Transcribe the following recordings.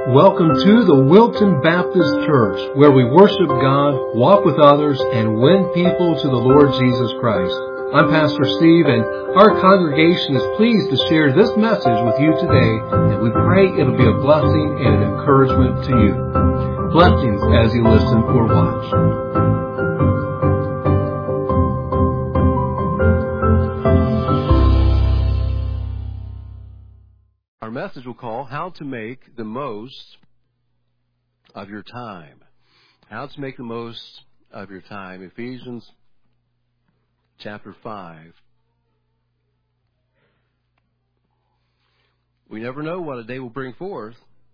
Welcome to the Wilton Baptist Church, where we worship God, walk with others, and win people to the Lord Jesus Christ. I'm Pastor Steve, and our congregation is pleased to share this message with you today, and we pray it'll be a blessing and an encouragement to you. Blessings as you listen or watch. Our message will call How to Make the Most of Your Time. How to make the most of your time. Ephesians chapter 5. We never know what a day will bring forth.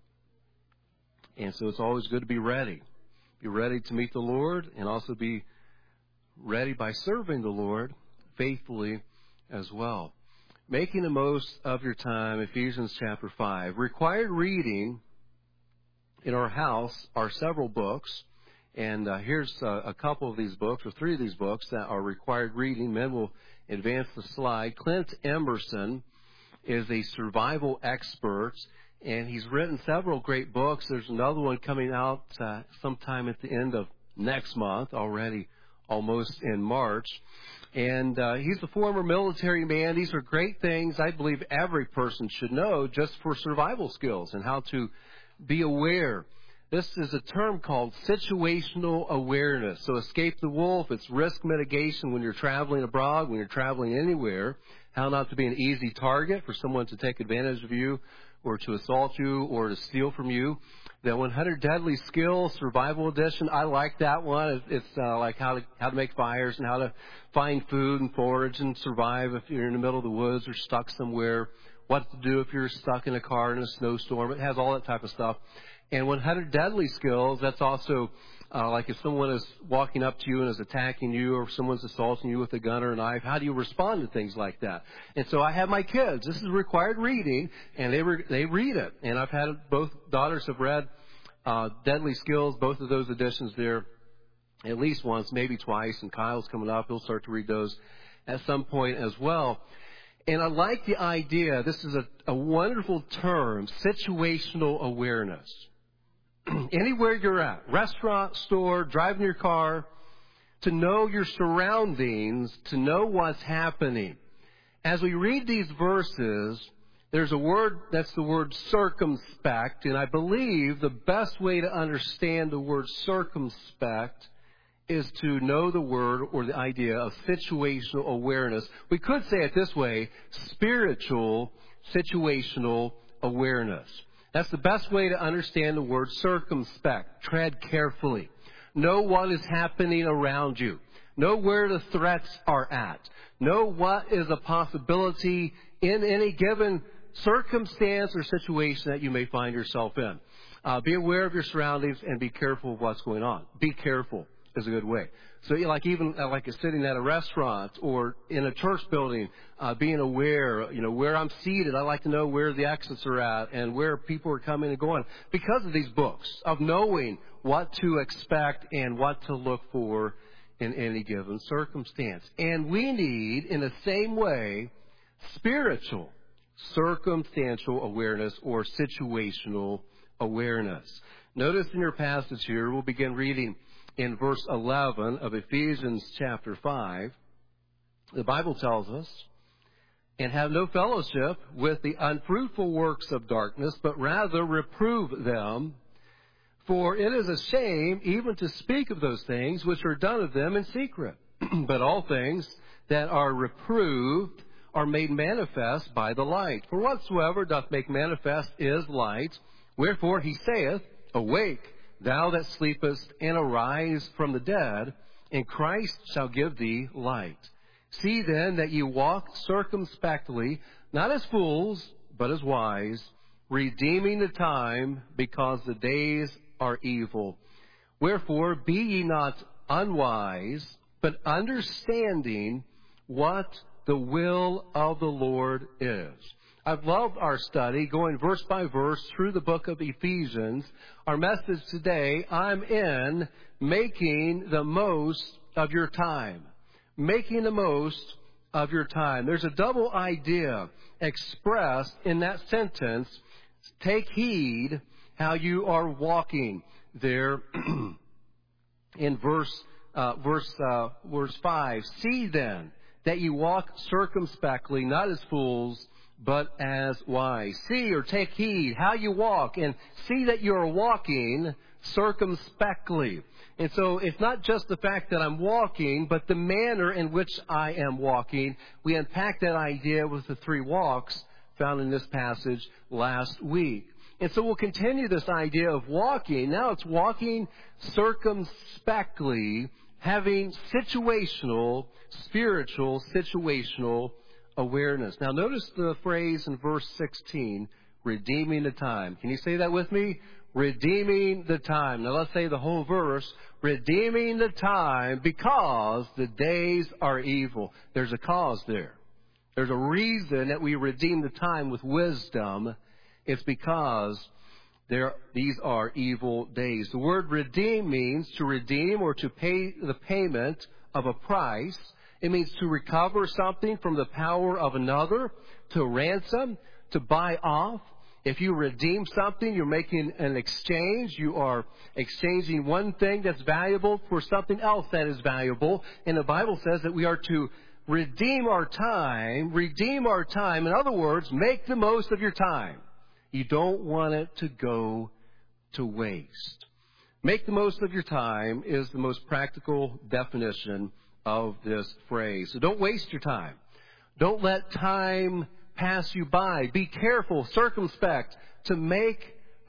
And so it's always good to be ready. Be ready to meet the Lord and also be ready by serving the Lord faithfully as well. Making the most of your time, Ephesians chapter 5. Required reading in our house are several books. And here's a couple of these books, or three of these books that are required reading. Men will advance the slide. Clint Emerson is a survival expert, and he's written several great books. There's another one coming out sometime at the end of next month, already almost in March. And he's a former military man. These are great things I believe every person should know just for survival skills and how to be aware. This is a term called situational awareness. So escape the wolf, it's risk mitigation when you're traveling abroad, when you're traveling anywhere. How not to be an easy target for someone to take advantage of you or to assault you or to steal from you. The 100 Deadly Skills Survival Edition, I like that one. It's like how to make fires and how to find food and forage and survive if you're in the middle of the woods or stuck somewhere. What to do if you're stuck in a car in a snowstorm. It has all that type of stuff. And 100 Deadly Skills, that's also like if someone is walking up to you and is attacking you or if someone's assaulting you with a gun or a knife, how do you respond to things like that? And so I have my kids. This is required reading, and they read it. And I've had both daughters have read Deadly Skills, both of those editions there, at least once, maybe twice. And Kyle's coming up. He'll start to read those at some point as well. And I like the idea. This is a wonderful term, situational awareness. Anywhere you're at, restaurant, store, driving your car, to know your surroundings, to know what's happening. As we read these verses, there's a word, that's the word circumspect, and I believe the best way to understand the word circumspect is to know the word or the idea of situational awareness. We could say it this way, spiritual situational awareness. That's the best way to understand the word circumspect. Tread carefully. Know what is happening around you. Know where the threats are at. Know what is a possibility in any given circumstance or situation that you may find yourself in. Be aware of your surroundings and be careful of what's going on. Be careful is a good way. So like even like sitting at a restaurant or in a church building, being aware, where I'm seated. I like to know where the exits are at and where people are coming and going because of these books, of knowing what to expect and what to look for in any given circumstance. And we need, in the same way, spiritual circumstantial awareness or situational awareness. Notice in your passage here, we'll begin reading in verse 11 of Ephesians chapter 5, the Bible tells us, and have no fellowship with the unfruitful works of darkness, but rather reprove them. For it is a shame even to speak of those things which are done of them in secret. But all things that are reproved are made manifest by the light. For whatsoever doth make manifest is light. Wherefore he saith, Awake, thou that sleepest, and arise from the dead, and Christ shall give thee light. See then that ye walk circumspectly, not as fools, but as wise, redeeming the time, because the days are evil. Wherefore be ye not unwise, but understanding what the will of the Lord is. I've loved our study, going verse by verse through the book of Ephesians. Our message today, I'm in making the most of your time. Making the most of your time. There's a double idea expressed in that sentence. Take heed how you are walking there in verse 5. See then that you walk circumspectly, not as fools, but as wise. See or take heed how you walk, and see that you are walking circumspectly. And so it's not just the fact that I'm walking, but the manner in which I am walking. We unpacked that idea with the 3 walks found in this passage last week. And so we'll continue this idea of walking. Now it's walking circumspectly, having spiritual situational awareness. Now notice the phrase in verse 16, redeeming the time. Can you say that with me? Redeeming the time. Now let's say the whole verse. Redeeming the time because the days are evil. There's a cause there. There's a reason that we redeem the time with wisdom. It's because these are evil days. The word redeem means to redeem or to pay the payment of a price. It means to recover something from the power of another, to ransom, to buy off. If you redeem something, you're making an exchange. You are exchanging one thing that's valuable for something else that is valuable. And the Bible says that we are to redeem our time. Redeem our time. In other words, make the most of your time. You don't want it to go to waste. Make the most of your time is the most practical definition of this phrase. So don't waste your time. Don't let time pass you by. Be careful, circumspect, to make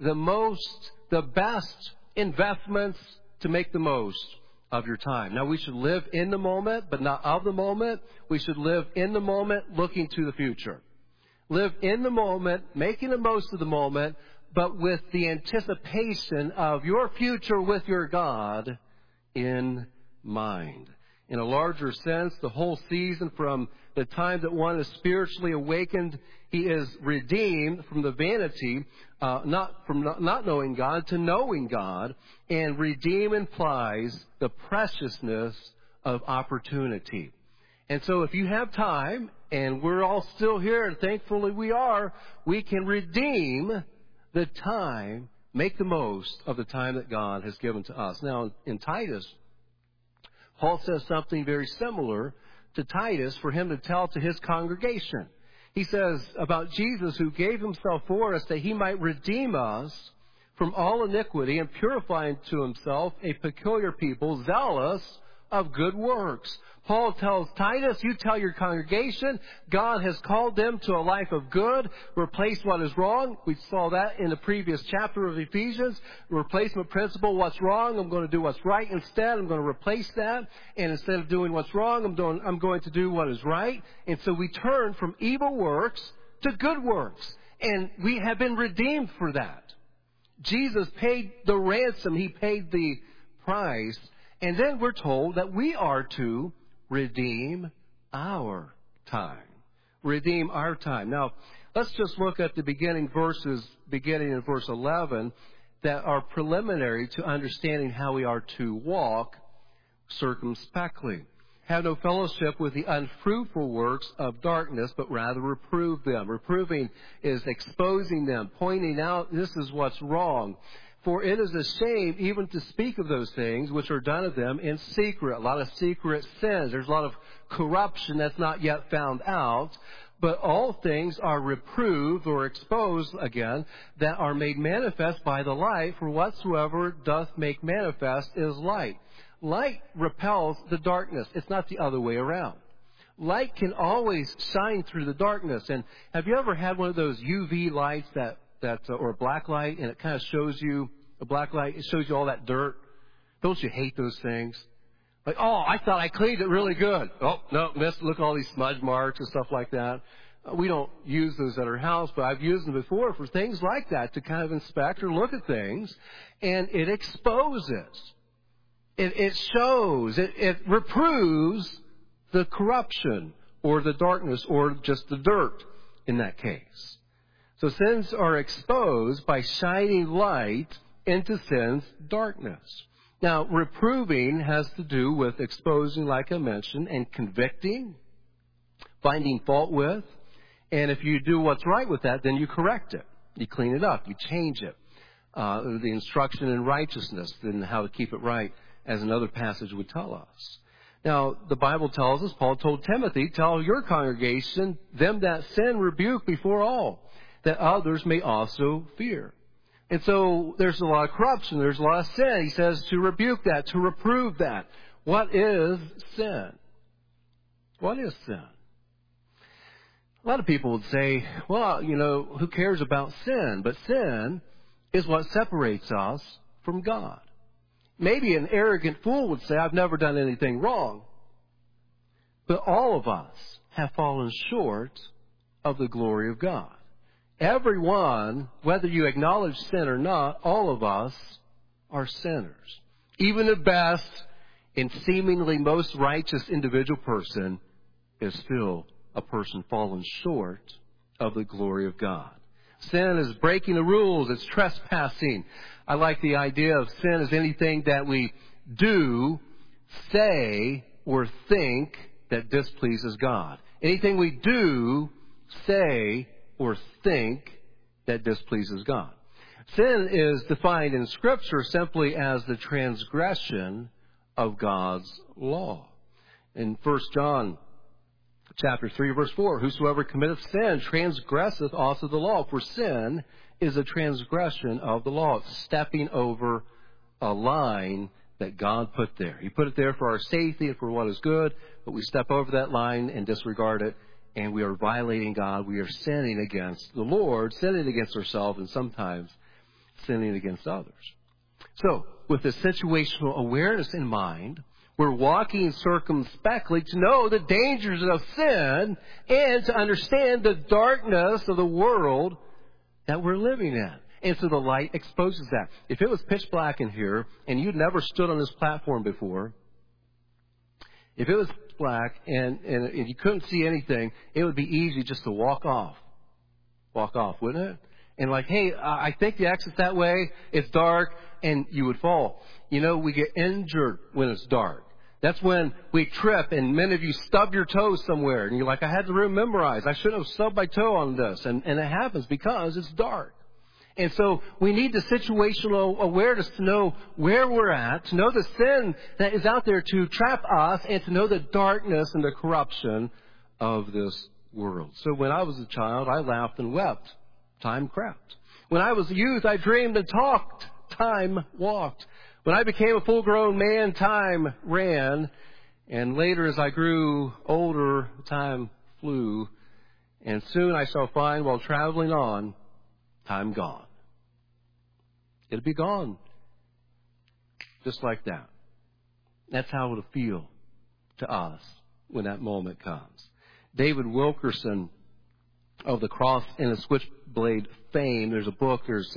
the best investments to make the most of your time. Now, we should live in the moment, but not of the moment. We should live in the moment, looking to the future. Live in the moment, making the most of the moment, but with the anticipation of your future with your God in mind. In a larger sense, the whole season from the time that one is spiritually awakened, he is redeemed from the vanity, not knowing God to knowing God. And redeem implies the preciousness of opportunity. And so if you have time, and we're all still here, and thankfully we are, we can redeem the time, make the most of the time that God has given to us. Now, in Titus, Paul says something very similar to Titus for him to tell to his congregation. He says about Jesus, who gave himself for us that he might redeem us from all iniquity and purify to himself a peculiar people, zealous of good works. Paul tells Titus, you tell your congregation, God has called them to a life of good, replace what is wrong. We saw that in the previous chapter of Ephesians. Replacement principle, what's wrong, I'm going to do what's right instead. I'm going to replace that. And instead of doing what's wrong, I'm going to do what is right. And so we turn from evil works to good works. And we have been redeemed for that. Jesus paid the ransom. He paid the price. And then we're told that we are to redeem our time. Redeem our time. Now, let's just look at the beginning in verse 11, that are preliminary to understanding how we are to walk circumspectly. Have no fellowship with the unfruitful works of darkness, but rather reprove them. Reproving is exposing them, pointing out this is what's wrong. For it is a shame even to speak of those things which are done of them in secret. A lot of secret sins. There's a lot of corruption that's not yet found out. But all things are reproved or exposed, again, that are made manifest by the light. For whatsoever doth make manifest is light. Light repels the darkness. It's not the other way around. Light can always shine through the darkness. And have you ever had one of those UV lights or a black light, and it kind of shows you, a black light, it shows you all that dirt? Don't you hate those things? Like, oh, I thought I cleaned it really good. Oh, no, look at all these smudge marks and stuff like that. We don't use those at our house, but I've used them before for things like that, to kind of inspect or look at things. And it exposes. It shows. It reproves the corruption or the darkness or just the dirt in that case. So sins are exposed by shining light into sin's darkness. Now, reproving has to do with exposing, like I mentioned, and convicting, finding fault with. And if you do what's right with that, then you correct it. You clean it up. You change it. the instruction in righteousness and how to keep it right, as another passage would tell us. Now, the Bible tells us, Paul told Timothy, tell your congregation, them that sin rebuke before all, that others may also fear. And so there's a lot of corruption, there's a lot of sin. He says to rebuke that, to reprove that. What is sin? What is sin? A lot of people would say, well, who cares about sin? But sin is what separates us from God. Maybe an arrogant fool would say, I've never done anything wrong. But all of us have fallen short of the glory of God. Everyone, whether you acknowledge sin or not, all of us are sinners. Even the best and seemingly most righteous individual person is still a person fallen short of the glory of God. Sin is breaking the rules. It's trespassing. I like the idea of sin as anything that we do, say, or think that displeases God. Anything we do, say, or think that displeases God. Sin is defined in Scripture simply as the transgression of God's law. In 1 John chapter 3, verse 4, whosoever committeth sin transgresseth also the law, for sin is a transgression of the law. It's stepping over a line that God put there. He put it there for our safety and for what is good, but we step over that line and disregard it, and we are violating God. We are sinning against the Lord, sinning against ourselves, and sometimes sinning against others. So, with this situational awareness in mind, we're walking circumspectly to know the dangers of sin and to understand the darkness of the world that we're living in. And so the light exposes that. If it was pitch black in here and you'd never stood on this platform before, if it was black and you couldn't see anything, it would be easy just to walk off. Walk off, wouldn't it? And like, hey, I think the exit's that way. It's dark, and you would fall. We get injured when it's dark. That's when we trip, and many of you stub your toes somewhere, and you're like, I had to memorize. I shouldn't have stubbed my toe on this. And it happens because it's dark. And so we need the situational awareness to know where we're at, to know the sin that is out there to trap us, and to know the darkness and the corruption of this world. So when I was a child, I laughed and wept. Time crept. When I was a youth, I dreamed and talked. Time walked. When I became a full-grown man, time ran. And later, as I grew older, time flew. And soon I shall find, while traveling on, time gone. It'll be gone. Just like that. That's how it'll feel to us when that moment comes. David Wilkerson of the Cross and the Switchblade fame. There's a book. There's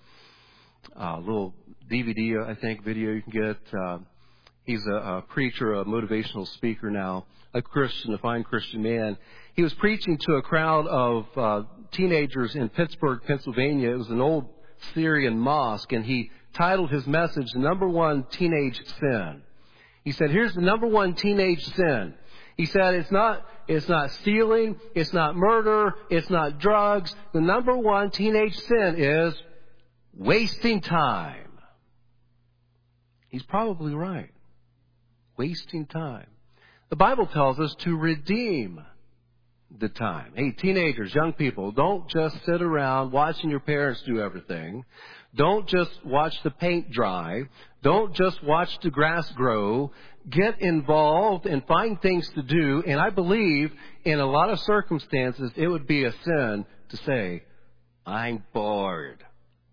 a little DVD, I think, video you can get. He's a preacher, a motivational speaker now, a Christian, a fine Christian man. He was preaching to a crowd of teenagers in Pittsburgh, Pennsylvania. It was an old Syrian mosque, and he titled his message, "Number One Teenage Sin." He said, here's the number one teenage sin. He said, it's not stealing, it's not murder, it's not drugs. The number one teenage sin is wasting time. He's probably right. Wasting time. The Bible tells us to redeem the time. Hey, teenagers, young people, don't just sit around watching your parents do everything. Don't just watch the paint dry. Don't just watch the grass grow. Get involved and find things to do. And I believe in a lot of circumstances, it would be a sin to say, I'm bored.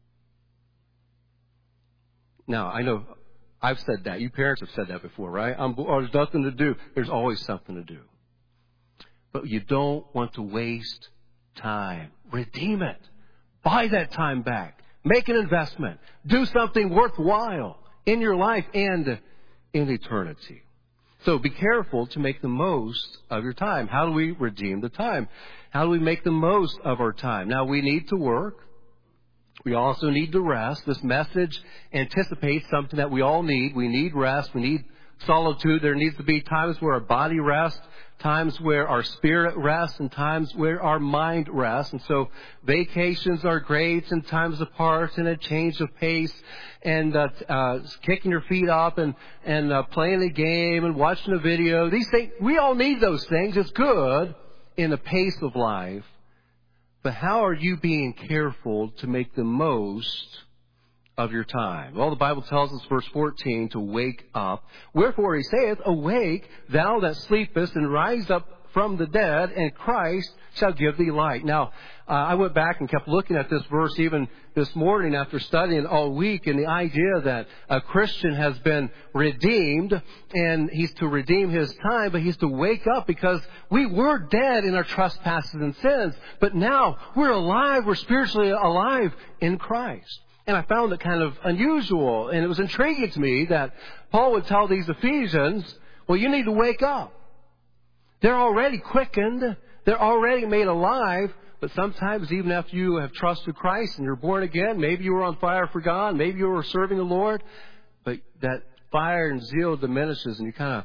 Now, I know I've said that. You parents have said that before, right? There's nothing to do. There's always something to do. But you don't want to waste time. Redeem it. Buy that time back. Make an investment. Do something worthwhile in your life and in eternity. So be careful to make the most of your time. How do we redeem the time? How do we make the most of our time? Now, we need to work. We also need to rest. This message anticipates something that we all need. We need rest. We need solitude. There needs to be times where our body rests, times where our spirit rests and times where our mind rests. And so vacations are great and times apart and a change of pace and kicking your feet up and playing a game and watching a video. These things, we all need those things. It's good in the pace of life. But how are you being careful to make the most of your time? Well, the Bible tells us, verse 14, to wake up. Wherefore he saith, awake, thou that sleepest, and rise up from the dead, and Christ shall give thee light. Now, I went back and kept looking at this verse even this morning after studying all week, and the idea that a Christian has been redeemed, and he's to redeem his time, but he's to wake up because we were dead in our trespasses and sins, but now we're alive, we're spiritually alive in Christ. And I found it kind of unusual, and it was intriguing to me that Paul would tell these Ephesians, well, you need to wake up. They're already quickened. They're already made alive. But sometimes even after you have trusted Christ and you're born again, maybe you were on fire for God, maybe you were serving the Lord, but that fire and zeal diminishes and you kind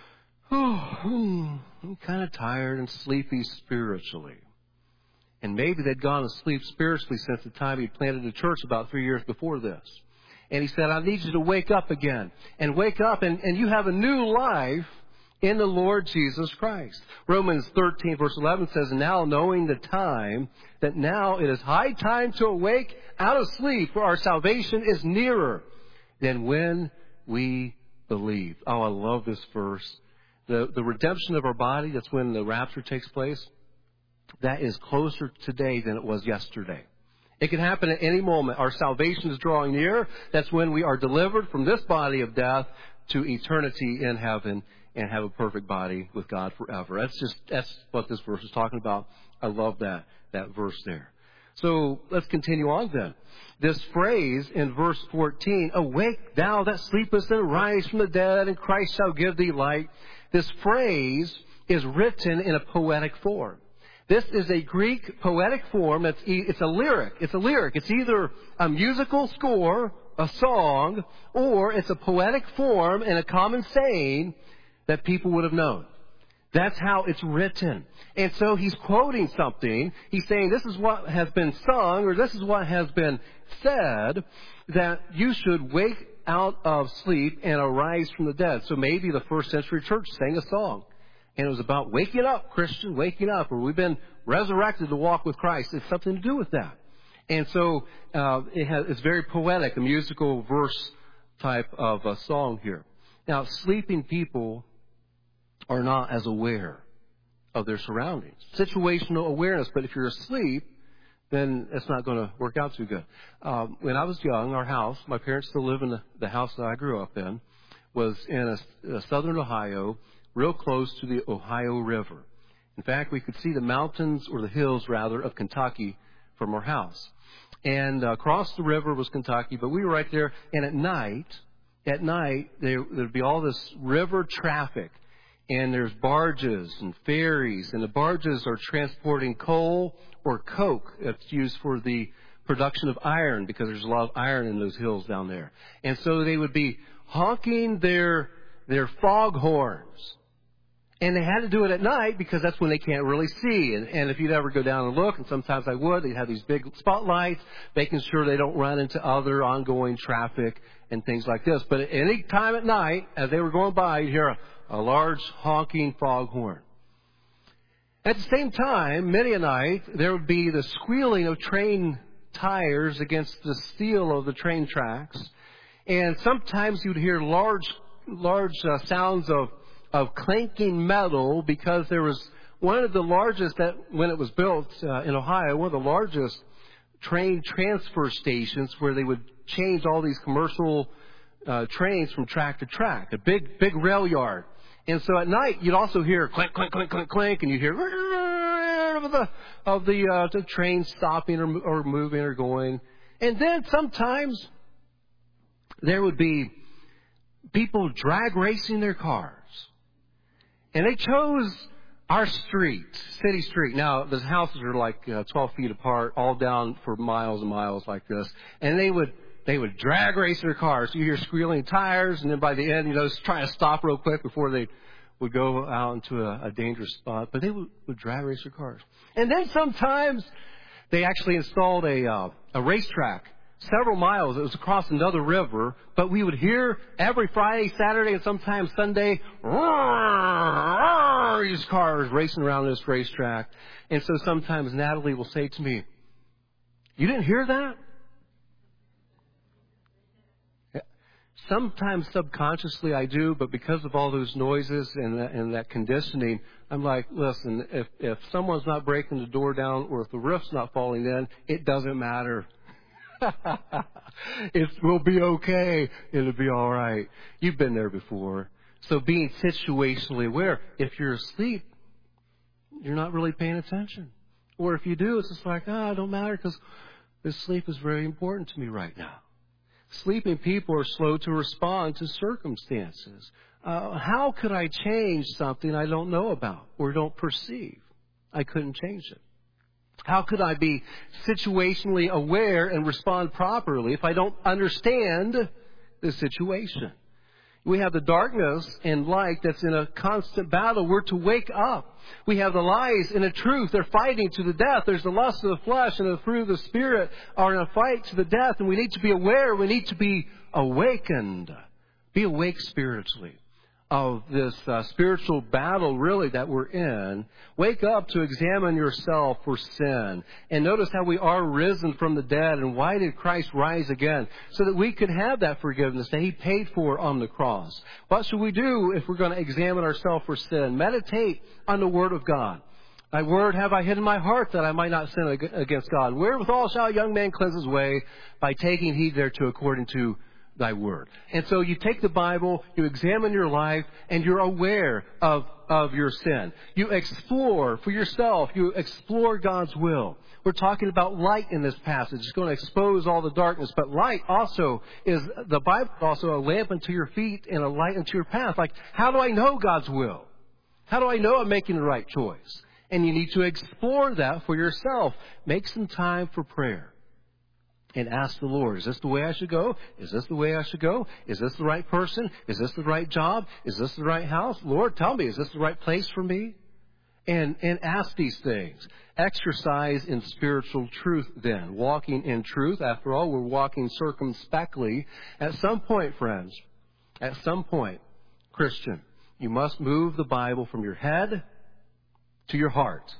of tired and sleepy spiritually. And maybe they'd gone to sleep spiritually since the time he planted the church about 3 years before this. And he said, I need you to wake up again. And wake up and you have a new life in the Lord Jesus Christ. Romans 13 verse 11 says, now knowing the time, that now it is high time to awake out of sleep, for our salvation is nearer than when we believe. Oh, I love this verse. The redemption of our body, that's when the rapture takes place. That is closer today than it was yesterday. It can happen at any moment. Our salvation is drawing near. That's when we are delivered from this body of death to eternity in heaven and have a perfect body with God forever. That's what this verse is talking about. I love that verse there. So let's continue on then. This phrase in verse 14, awake thou that sleepest and arise from the dead, and Christ shall give thee light. This phrase is written in a poetic form. This is a Greek poetic form. It's a lyric. It's a lyric. It's either a musical score, a song, or it's a poetic form and a common saying that people would have known. That's how it's written. And so he's quoting something. He's saying this is what has been sung, or this is what has been said, that you should wake out of sleep and arise from the dead. So maybe the first century church sang a song. And it was about waking up, Christian, waking up, or we've been resurrected to walk with Christ. It's something to do with that. And so it's very poetic, a musical verse type of a song here. Now, sleeping people are not as aware of their surroundings. Situational awareness, but if you're asleep, then it's not going to work out too good. When I was young, our house, my parents still live in the house that I grew up in, was in southern Ohio, real close to the Ohio River. In fact, we could see the mountains, or the hills rather, of Kentucky from our house. And across the river was Kentucky, but we were right there. And at night, there'd be all this river traffic. And there's barges and ferries, and the barges are transporting coal or coke that's used for the production of iron, because there's a lot of iron in those hills down there. And so they would be honking their foghorns. And they had to do it at night because that's when they can't really see. And if you'd ever go down and look, and sometimes I would, they'd have these big spotlights, making sure they don't run into other ongoing traffic and things like this. But at any time at night, as they were going by, you'd hear a large honking foghorn. At the same time, many a night, there would be the squealing of train tires against the steel of the train tracks. And sometimes you'd hear large sounds of clanking metal, because there was one of the largest, that when it was built in Ohio, one of the largest train transfer stations where they would change all these commercial trains from track to track, a big rail yard. And so at night, you'd also hear clink, clink, clink, clink, clink, and you'd hear of the train stopping or moving or going. And then sometimes there would be people drag racing their cars. And they chose our street, city street. Now, the houses are like 12 feet apart, all down for miles and miles like this. And they would drag race their cars. You hear squealing tires, and then by the end, trying to stop real quick before they would go out into a dangerous spot, but they would drag race their cars. And then sometimes they actually installed a racetrack several miles. It was across another river, but we would hear every Friday, Saturday, and sometimes Sunday, these cars racing around this racetrack. And so sometimes Natalie will say to me, "You didn't hear that?" Sometimes subconsciously I do, but because of all those noises and that conditioning, I'm like, listen, if someone's not breaking the door down or if the roof's not falling in, it doesn't matter. It will be okay. It'll be all right. You've been there before. So being situationally aware, if you're asleep, you're not really paying attention. Or if you do, it's just like, it don't matter because this sleep is very important to me right now. Sleeping people are slow to respond to circumstances. How could I change something I don't know about or don't perceive? I couldn't change it. How could I be situationally aware and respond properly if I don't understand the situation? We have the darkness and light that's in a constant battle. We're to wake up. We have the lies and the truth. They're fighting to the death. There's the lust of the flesh and the fruit of the Spirit are in a fight to the death. And we need to be aware. We need to be awakened. Be awake spiritually of this spiritual battle, really, that we're in. Wake up to examine yourself for sin. And notice how we are risen from the dead. And why did Christ rise again? So that we could have that forgiveness that He paid for on the cross. What should we do if we're going to examine ourselves for sin? Meditate on the Word of God. Thy word have I hid in my heart that I might not sin against God. Wherewithal shall a young man cleanse his way? By taking heed thereto according to Thy word. And so you take the Bible, you examine your life, and you're aware of your sin. You explore for yourself. You explore God's will. We're talking about light in this passage. It's going to expose all the darkness. But light also is, the Bible is also a lamp unto your feet and a light unto your path. Like, how do I know God's will? How do I know I'm making the right choice? And you need to explore that for yourself. Make some time for prayer. And ask the Lord, is this the way I should go? Is this the way I should go? Is this the right person? Is this the right job? Is this the right house? Lord, tell me, is this the right place for me? And ask these things. Exercise in spiritual truth then. Walking in truth. After all, we're walking circumspectly. At some point, friends, at some point, Christian, you must move the Bible from your head to your heart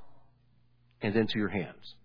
and then to your hands.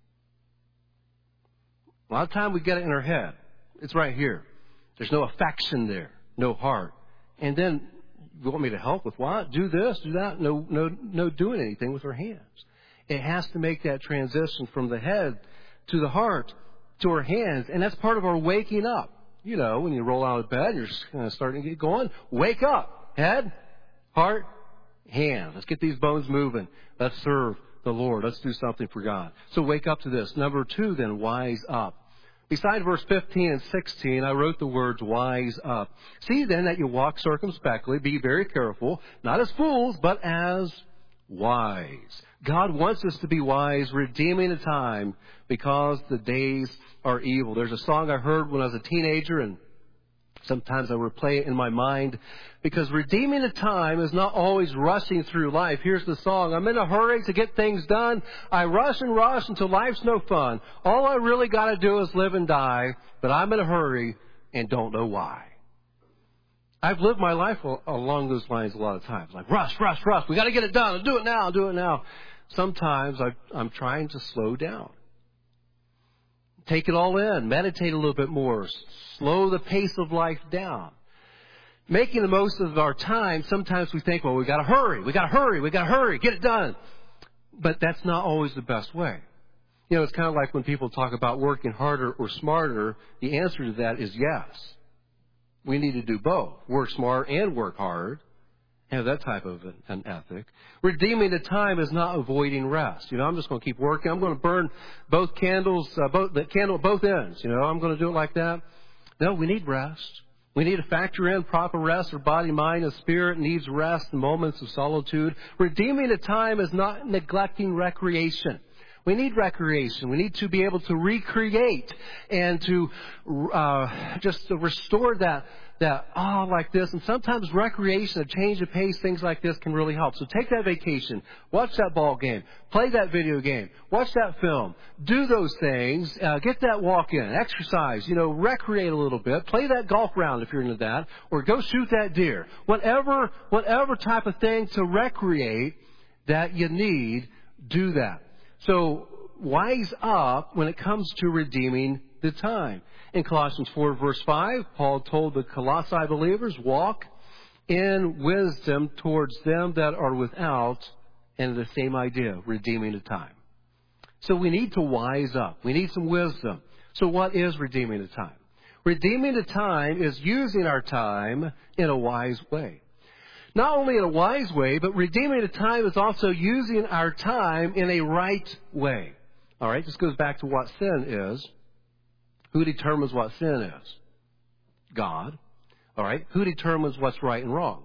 A lot of time we get it in our head. It's right here. There's no affection there, no heart. And then you want me to help with what? Do this, do that? No doing anything with our hands. It has to make that transition from the head to the heart to our hands. And that's part of our waking up. You know, when you roll out of bed, you're just kind of starting to get going. Wake up. Head, heart, hands. Let's get these bones moving. Let's serve the Lord. Let's do something for God. So wake up to this. Number 2, then, wise up. Beside verse 15 and 16, I wrote the words, wise up. See then that you walk circumspectly, be very careful, not as fools, but as wise. God wants us to be wise, redeeming the time, because the days are evil. There's a song I heard when I was a teenager, and sometimes I replay it in my mind, because redeeming the time is not always rushing through life. Here's the song. I'm in a hurry to get things done. I rush and rush until life's no fun. All I really got to do is live and die, but I'm in a hurry and don't know why. I've lived my life along those lines a lot of times. Like, rush, rush, rush. We got to get it done. I'll do it now. I'll do it now. Sometimes I'm trying to slow down. Take it all in. Meditate a little bit more. Slow the pace of life down. Making the most of our time, sometimes we think, well, we got to hurry. We got to hurry. We got to hurry. Get it done. But that's not always the best way. You know, it's kind of like when people talk about working harder or smarter. The answer to that is yes. We need to do both. Work smart and work hard. Have that type of an ethic. Redeeming the time is not avoiding rest. You know, I'm just going to keep working. I'm going to burn both candles, the candle at both ends. You know, I'm going to do it like that. No, we need rest. We need to factor in proper rest. Our body, mind, and spirit needs rest in moments of solitude. Redeeming the time is not neglecting recreation. We need recreation. We need to be able to recreate and to just to restore that like this. And sometimes recreation, a change of pace, things like this can really help. So take that vacation, watch that ball game, play that video game, watch that film, do those things, get that walk in, exercise, recreate a little bit, play that golf round if you're into that, or go shoot that deer. Whatever type of thing to recreate that you need, do that. So wise up when it comes to redeeming the time. In Colossians 4, verse 5, Paul told the Colossae believers, walk in wisdom towards them that are without, and the same idea, redeeming the time. So we need to wise up. We need some wisdom. So what is redeeming the time? Redeeming the time is using our time in a wise way. Not only in a wise way, but redeeming the time is also using our time in a right way. All right, this goes back to what sin is. Who determines what sin is? God. All right, who determines what's right and wrong?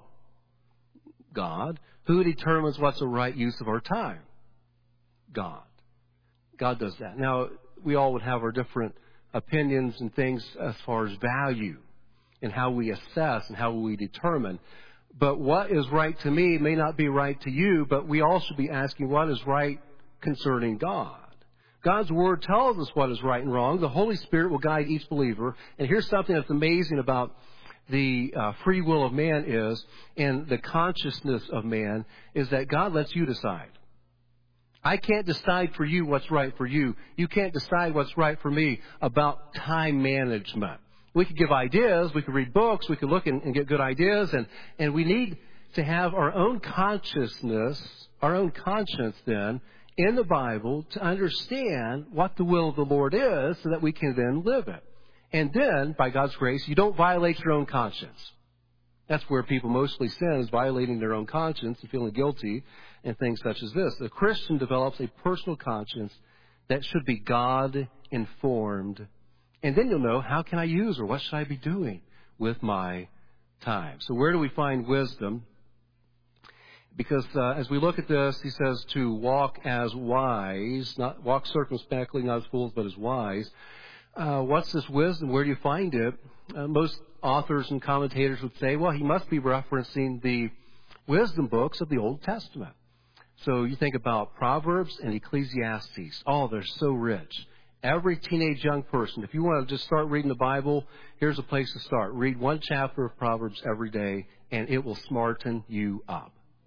God. Who determines what's the right use of our time? God. God does that. Now, we all would have our different opinions and things as far as value and how we assess and how we determine. But what is right to me may not be right to you, but we all should be asking what is right concerning God. God's Word tells us what is right and wrong. The Holy Spirit will guide each believer. And here's something that's amazing about the free will of man is, and the consciousness of man, is that God lets you decide. I can't decide for you what's right for you. You can't decide what's right for me about time management. We could give ideas, we could read books, we could look and get good ideas, and we need to have our own consciousness, our own conscience then, in the Bible to understand what the will of the Lord is so that we can then live it. And then, by God's grace, you don't violate your own conscience. That's where people mostly sin, is violating their own conscience and feeling guilty and things such as this. The Christian develops a personal conscience that should be God-informed. And then you'll know, how can I use, or what should I be doing with my time? So where do we find wisdom? Because as we look at this, he says to walk as wise, not walk circumspectly, not as fools, but as wise. What's this wisdom? Where do you find it? Most authors and commentators would say, well, he must be referencing the wisdom books of the Old Testament. So you think about Proverbs and Ecclesiastes. Oh, they're so rich. Every teenage young person, if you want to just start reading the Bible, here's a place to start. Read one chapter of Proverbs every day, and it will smarten you up.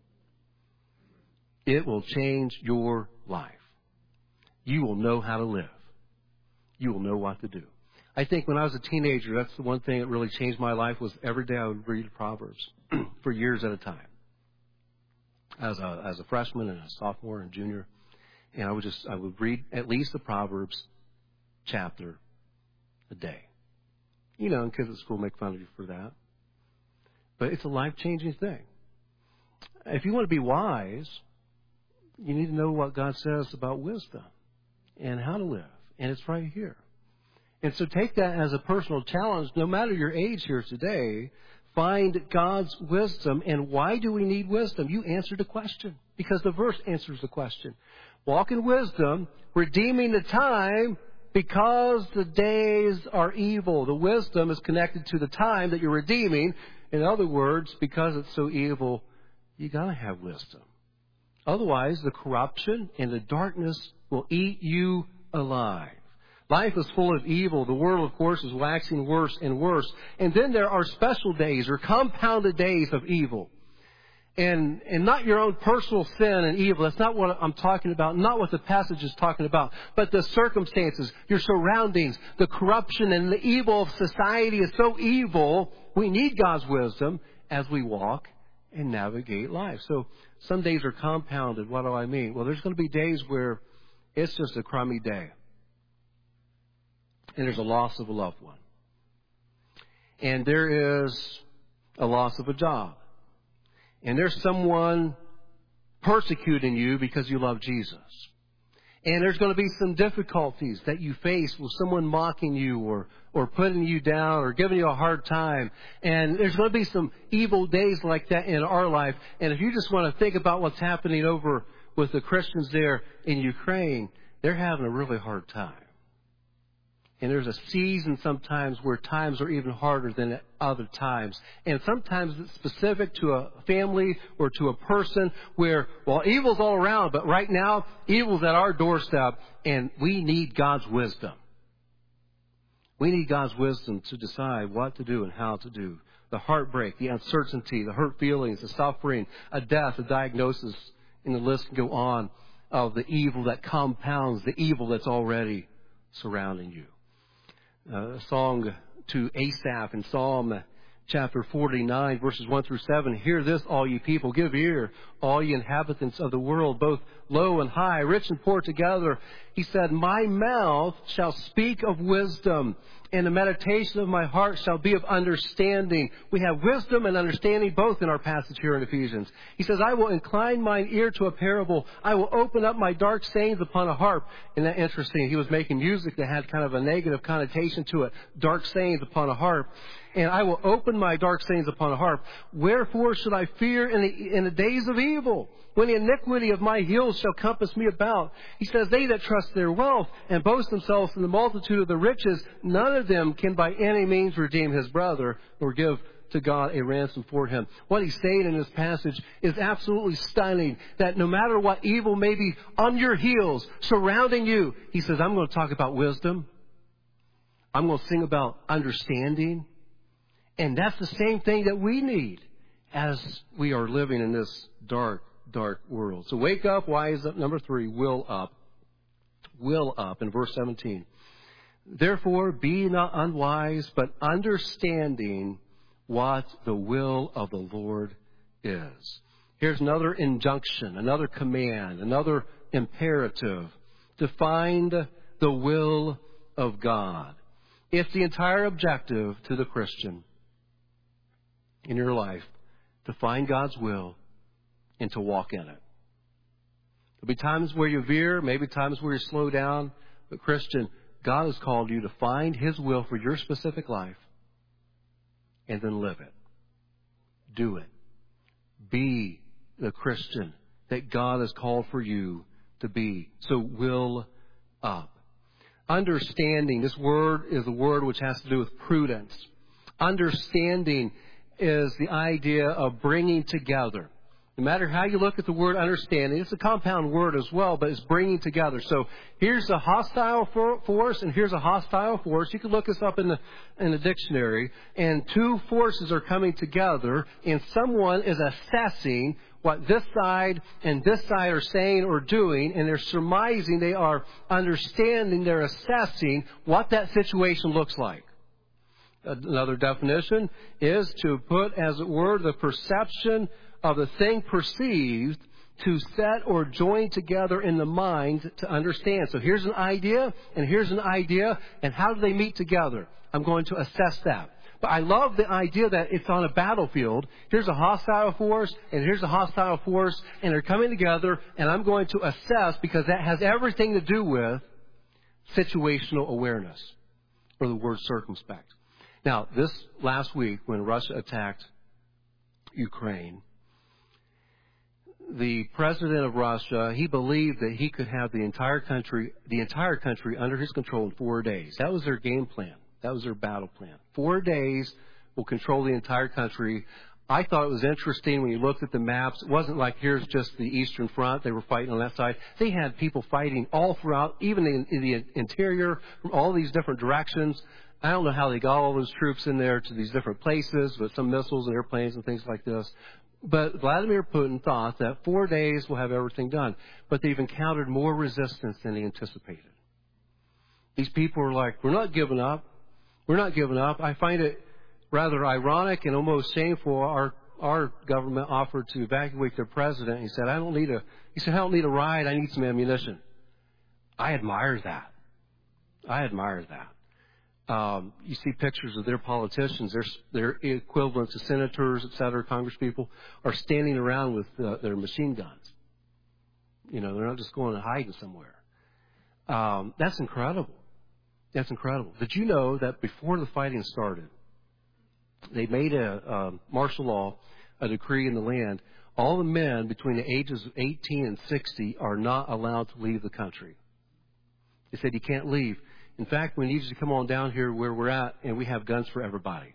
It will change your life. You will know how to live. You will know what to do. I think when I was a teenager, that's the one thing that really changed my life, was every day I would read Proverbs for years at a time. As a freshman and a sophomore and junior. And I would read at least the Proverbs chapter a day. And kids at school make fun of you for that. But it's a life-changing thing. If you want to be wise, you need to know what God says about wisdom and how to live. And it's right here. And so take that as a personal challenge. No matter your age here today, find God's wisdom. And why do we need wisdom? You answered the question, because the verse answers the question. Walk in wisdom, redeeming the time, because the days are evil. The wisdom is connected to the time that you're redeeming. In other words, because it's so evil, you got to have wisdom. Otherwise, the corruption and the darkness will eat you alive. Life is full of evil. The world, of course, is waxing worse and worse. And then there are special days or compounded days of evil. And not your own personal sin and evil. That's not what I'm talking about. Not what the passage is talking about. But the circumstances, your surroundings, the corruption and the evil of society is so evil. We need God's wisdom as we walk and navigate life. So some days are compounded. What do I mean? Well, there's going to be days where it's just a crummy day. And there's a loss of a loved one. And there is a loss of a job. And there's someone persecuting you because you love Jesus. And there's going to be some difficulties that you face with someone mocking you or putting you down or giving you a hard time. And there's going to be some evil days like that in our life. And if you just want to think about what's happening over with the Christians there in Ukraine, they're having a really hard time. And there's a season sometimes where times are even harder than at other times. And sometimes it's specific to a family or to a person where, well, evil's all around, but right now, evil's at our doorstep, and we need God's wisdom. We need God's wisdom to decide what to do and how to do. The heartbreak, the uncertainty, the hurt feelings, the suffering, a death, a diagnosis, and the list can go on of the evil that compounds the evil that's already surrounding you. A song to Asaph in Psalm chapter 49, verses 1 through 7. Hear this, all ye people. Give ear, all ye inhabitants of the world, both low and high, rich and poor together. He said, my mouth shall speak of wisdom, and the meditation of my heart shall be of understanding. We have wisdom and understanding both in our passage here in Ephesians. He says, I will incline mine ear to a parable. I will open up my dark sayings upon a harp. Isn't that interesting? He was making music that had kind of a negative connotation to it. Dark sayings upon a harp. And I will open my dark sayings upon a harp. Wherefore should I fear in the days of evil, when the iniquity of my heels shall compass me about? He says, they that trust their wealth and boast themselves in the multitude of the riches, none of them can by any means redeem his brother, nor give to God a ransom for him. What he's saying in this passage is absolutely stunning, that no matter what evil may be on your heels, surrounding you, he says, I'm going to talk about wisdom. I'm going to sing about understanding. And that's the same thing that we need as we are living in this dark, dark world. So wake up, wise up. Number 3, will up. Will up in verse 17. Therefore, be not unwise, but understanding what the will of the Lord is. Here's another injunction, another command, another imperative to find the will of God. It's the entire objective to the Christian in your life to find God's will and to walk in it. There'll be times where you veer, maybe times where you slow down, but Christian, God has called you to find His will for your specific life and then live it. Do it. Be the Christian that God has called for you to be. So will up. Understanding, this word is a word which has to do with prudence. Understanding is the idea of bringing together. No matter how you look at the word understanding, it's a compound word as well, but it's bringing together. So here's a hostile force and here's a hostile force. You can look this up in the dictionary. And two forces are coming together, and someone is assessing what this side and this side are saying or doing, and they're surmising, they are understanding, they're assessing what that situation looks like. Another definition is to put, as it were, the perception of the thing perceived to set or join together in the mind to understand. So here's an idea, and here's an idea, and how do they meet together? I'm going to assess that. But I love the idea that it's on a battlefield. Here's a hostile force, and here's a hostile force, and they're coming together, and I'm going to assess, because that has everything to do with situational awareness, or the word circumspect. Now, this last week, when Russia attacked Ukraine, the president of Russia, he believed that he could have the entire country under his control in 4 days. That was their game plan. That was their battle plan. 4 days will control the entire country. I thought it was interesting when you looked at the maps. It wasn't like here's just the Eastern Front. They were fighting on that side. They had people fighting all throughout, even in the interior, from all these different directions. I don't know how they got all those troops in there to these different places, but some missiles and airplanes and things like this. But Vladimir Putin thought that 4 days will have everything done. But they've encountered more resistance than they anticipated. These people are like, we're not giving up. We're not giving up. I find it rather ironic and almost shameful. Our government offered to evacuate their president. He said, I don't need a ride. I need some ammunition. I admire that. You see pictures of their politicians, their equivalents to senators, et cetera, congresspeople, are standing around with their machine guns. You know, they're not just going and hiding somewhere. That's incredible. That's incredible. Did you know that before the fighting started, they made a martial law, a decree in the land, all the men between the ages of 18 and 60 are not allowed to leave the country. They said, you can't leave. In fact, we need you to come on down here where we're at, and we have guns for everybody.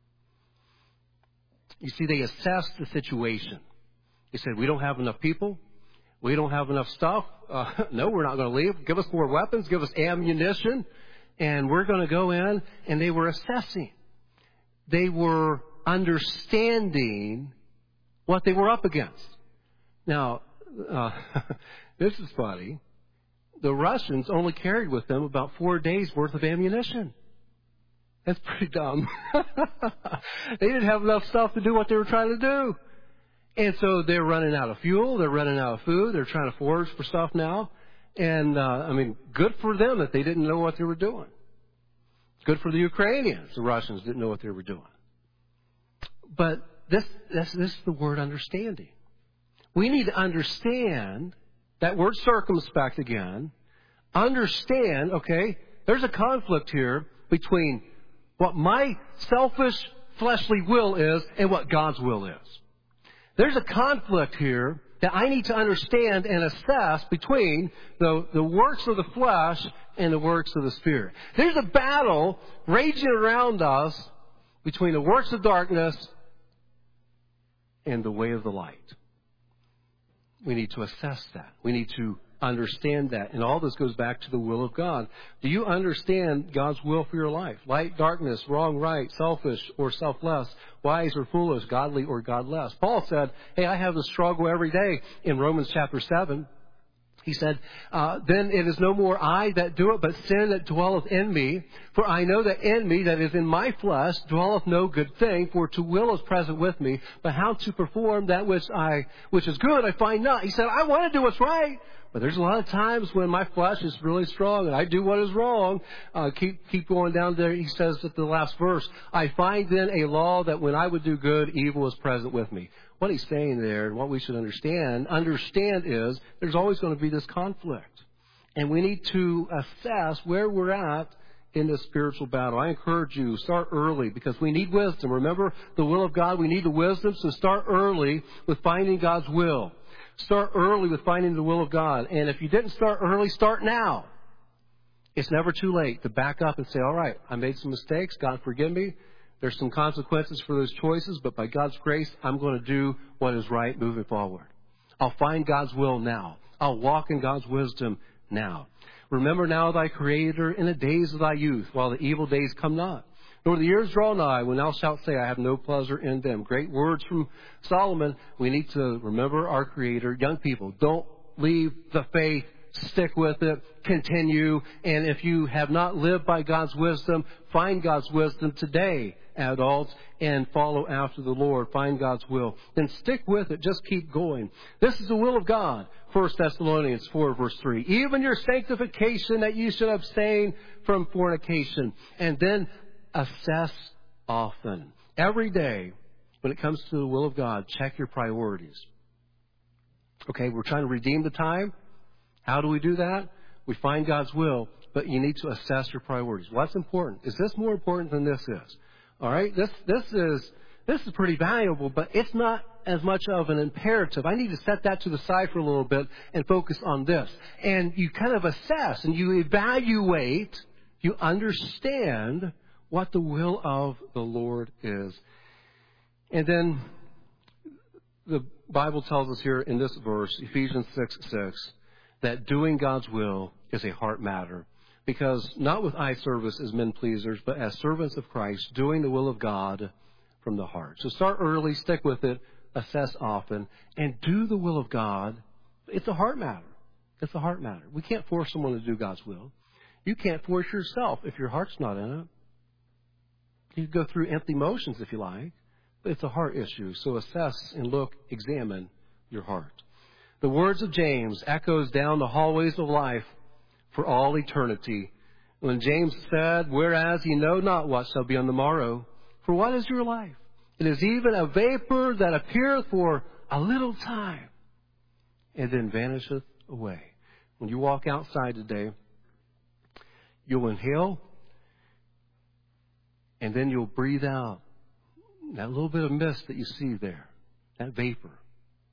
You see, they assessed the situation. They said, we don't have enough people. We don't have enough stuff. No, we're not going to leave. Give us more weapons. Give us ammunition. And we're going to go in. And they were assessing. They were understanding what they were up against. Now, this is funny. The Russians only carried with them about 4 days' worth of ammunition. That's pretty dumb. They didn't have enough stuff to do what they were trying to do. And so they're running out of fuel. They're running out of food. They're trying to forage for stuff now. And, good for them that they didn't know what they were doing. Good for the Ukrainians. The Russians didn't know what they were doing. But this is the word understanding. We need to understand that word circumspect again. Understand, okay, there's a conflict here between what my selfish, fleshly will is and what God's will is. There's a conflict here that I need to understand and assess between the works of the flesh and the works of the Spirit. There's a battle raging around us between the works of darkness and the way of the light. We need to assess that. We need to understand that. And all this goes back to the will of God. Do you understand God's will for your life? Light, darkness, wrong, right, selfish or selfless, wise or foolish, godly or godless. Paul said, hey, I have a struggle every day in Romans chapter 7. He said, then it is no more I that do it, but sin that dwelleth in me. For I know that in me, that is in my flesh, dwelleth no good thing. For to will is present with me, but how to perform that which is good I find not. He said, I want to do what's right. But there's a lot of times when my flesh is really strong and I do what is wrong. Keep going down there. He says at the last verse, I find then a law that when I would do good, evil is present with me. What he's saying there and what we should understand is there's always going to be this conflict. And we need to assess where we're at in this spiritual battle. I encourage you, start early because we need wisdom. Remember the will of God, we need the wisdom, so start early with finding God's will. Start early with finding the will of God. And if you didn't start early, start now. It's never too late to back up and say, all right, I made some mistakes. God, forgive me. There's some consequences for those choices, but by God's grace, I'm going to do what is right moving forward. I'll find God's will now. I'll walk in God's wisdom now. Remember now thy Creator in the days of thy youth, while the evil days come not. Nor the years draw nigh, when thou shalt say, I have no pleasure in them. Great words from Solomon. We need to remember our Creator. Young people, don't leave the faith. Stick with it. Continue. And if you have not lived by God's wisdom, find God's wisdom today, adults, and follow after the Lord. Find God's will. Then stick with it. Just keep going. This is the will of God. 1 Thessalonians 4, verse 3. Even your sanctification, that you should abstain from fornication. And then assess often. Every day, when it comes to the will of God, check your priorities. Okay, we're trying to redeem the time. How do we do that? We find God's will, but you need to assess your priorities. What's important? Is this more important than this is? All right, this is pretty valuable, but it's not as much of an imperative. I need to set that to the side for a little bit and focus on this. And you kind of assess and you evaluate, you understand what the will of the Lord is. And then the Bible tells us here in this verse, Ephesians 6:6, that doing God's will is a heart matter. Because not with eye service as men pleasers, but as servants of Christ, doing the will of God from the heart. So start early, stick with it, assess often, and do the will of God. It's a heart matter. It's a heart matter. We can't force someone to do God's will. You can't force yourself if your heart's not in it. You can go through empty motions if you like, but it's a heart issue. So assess and look, examine your heart. The words of James echoes down the hallways of life for all eternity. When James said, whereas ye know not what shall be on the morrow, for what is your life? It is even a vapor that appeareth for a little time and then vanisheth away. When you walk outside today, you'll inhale and then you'll breathe out that little bit of mist that you see there, that vapor.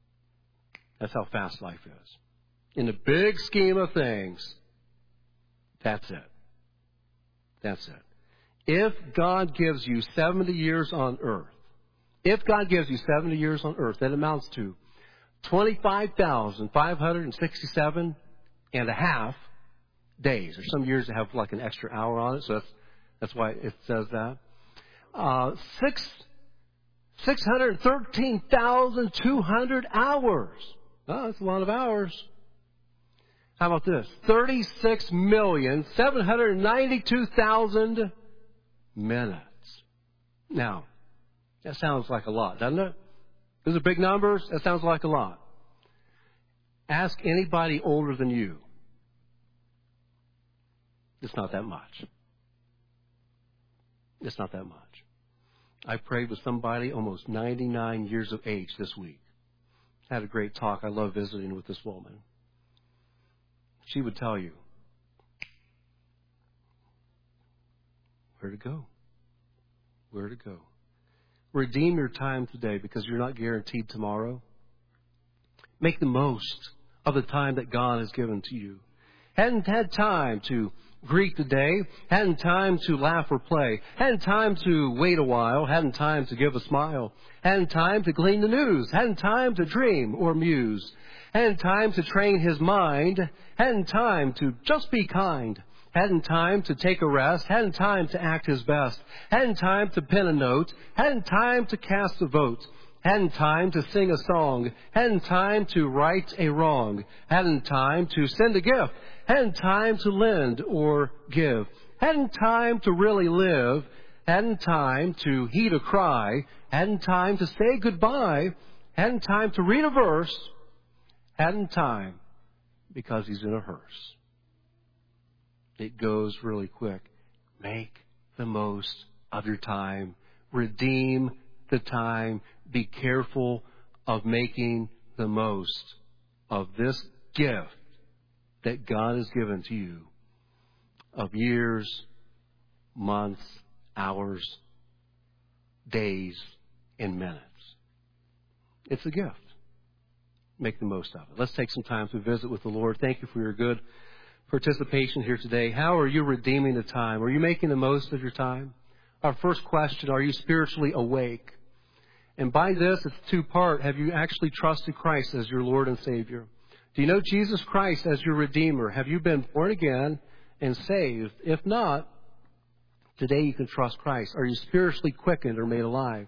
That's how fast life is. In the big scheme of things, That's it. That's it. If God gives you 70 years on earth, if God gives you 70 years on earth, that amounts to 25,567 and a half days. There's some years that have like an extra hour on it, so that's why it says that. 613,200 hours. Oh, that's a lot of hours. How about this? 36,792,000 minutes. Now, that sounds like a lot, doesn't it? Those are big numbers. That sounds like a lot. Ask anybody older than you. It's not that much. It's not that much. I prayed with somebody almost 99 years of age this week. Had a great talk. I love visiting with this woman. She would tell you where to go. Where to go. Redeem your time today because you're not guaranteed tomorrow. Make the most of the time that God has given to you. Hadn't had time to greet the day. Hadn't time to laugh or play. Hadn't time to wait a while. Hadn't time to give a smile. Hadn't time to glean the news. Hadn't time to dream or muse. Hadn't time to train his mind. Hadn't time to just be kind. Hadn't time to take a rest. Hadn't time to act his best. Hadn't time to pen a note. Hadn't time to cast a vote. Hadn't time to sing a song. Hadn't time to right a wrong. Hadn't time to send a gift. Hadn't time to lend or give. Hadn't time to really live. Hadn't time to heed a cry. Hadn't time to say goodbye. Hadn't time to read a verse. Hadn't time because he's in a hearse. It goes really quick. Make the most of your time. Redeem the time. Be careful of making the most of this gift that God has given to you of years, months, hours, days, and minutes. It's a gift. Make the most of it. Let's take some time to visit with the Lord. Thank you for your good participation here today. How are you redeeming the time? Are you making the most of your time? Our first question, are you spiritually awake? And by this, it's two-part. Have you actually trusted Christ as your Lord and Savior? Do you know Jesus Christ as your Redeemer? Have you been born again and saved? If not, today you can trust Christ. Are you spiritually quickened or made alive?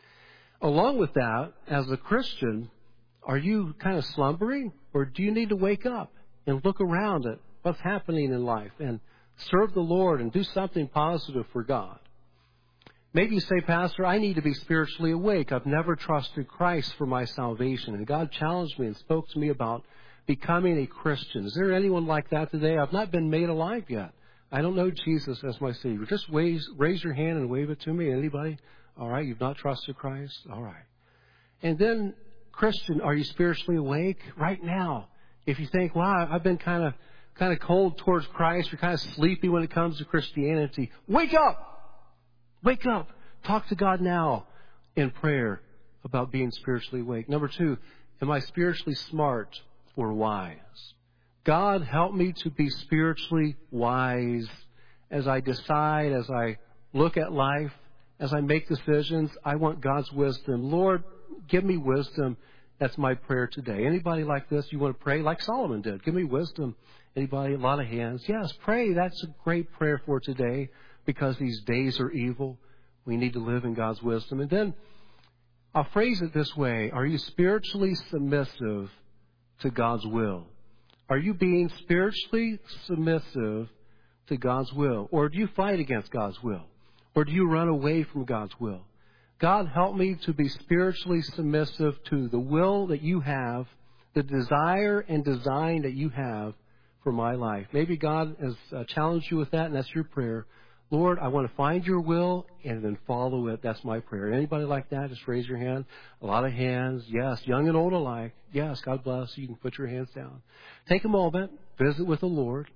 Along with that, as a Christian, are you kind of slumbering? Or do you need to wake up and look around at what's happening in life and serve the Lord and do something positive for God? Maybe you say, Pastor, I need to be spiritually awake. I've never trusted Christ for my salvation. And God challenged me and spoke to me about becoming a Christian. Is there anyone like that today? I've not been made alive yet. I don't know Jesus as my Savior. Just raise your hand and wave it to me. Anybody? All right, you've not trusted Christ? All right. And then, Christian, are you spiritually awake right now? If you think, wow, I've been kind of cold towards Christ, you're kind of sleepy when it comes to Christianity, wake up! Wake up. Talk to God now in prayer about being spiritually awake. Number 2, am I spiritually smart or wise? God, help me to be spiritually wise as I decide, as I look at life, as I make decisions. I want God's wisdom. Lord, give me wisdom. That's my prayer today. Anybody like this? You want to pray like Solomon did? Give me wisdom. Anybody? A lot of hands. Yes, pray. That's a great prayer for today. Because these days are evil, we need to live in God's wisdom. And then I'll phrase it this way. Are you spiritually submissive to God's will? Are you being spiritually submissive to God's will? Or do you fight against God's will? Or do you run away from God's will? God, help me to be spiritually submissive to the will that you have, the desire and design that you have for my life. Maybe God has challenged you with that, and that's your prayer. Lord, I want to find your will and then follow it. That's my prayer. Anybody like that? Just raise your hand. A lot of hands. Yes, young and old alike. Yes, God bless you. You can put your hands down. Take a moment, visit with the Lord,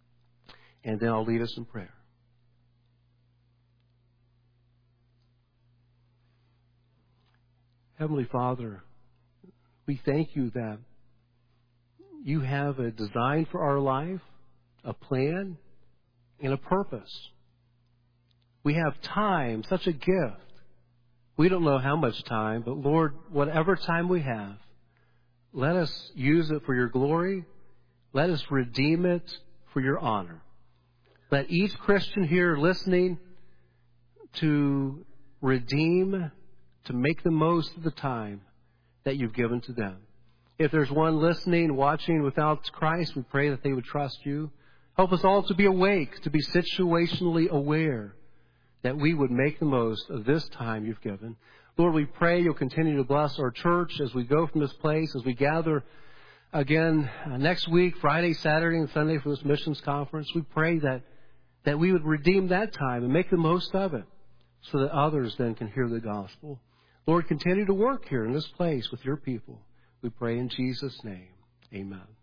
and then I'll lead us in prayer. Heavenly Father, we thank you that you have a design for our life, a plan, and a purpose. We have time, such a gift. We don't know how much time, but Lord, whatever time we have, let us use it for your glory. Let us redeem it for your honor. Let each Christian here listening to redeem, to make the most of the time that you've given to them. If there's one listening, watching without Christ, we pray that they would trust you. Help us all to be awake, to be situationally aware, that we would make the most of this time you've given. Lord, we pray you'll continue to bless our church as we go from this place, as we gather again next week, Friday, Saturday, and Sunday for this missions conference. We pray that we would redeem that time and make the most of it so that others then can hear the gospel. Lord, continue to work here in this place with your people. We pray in Jesus' name. Amen.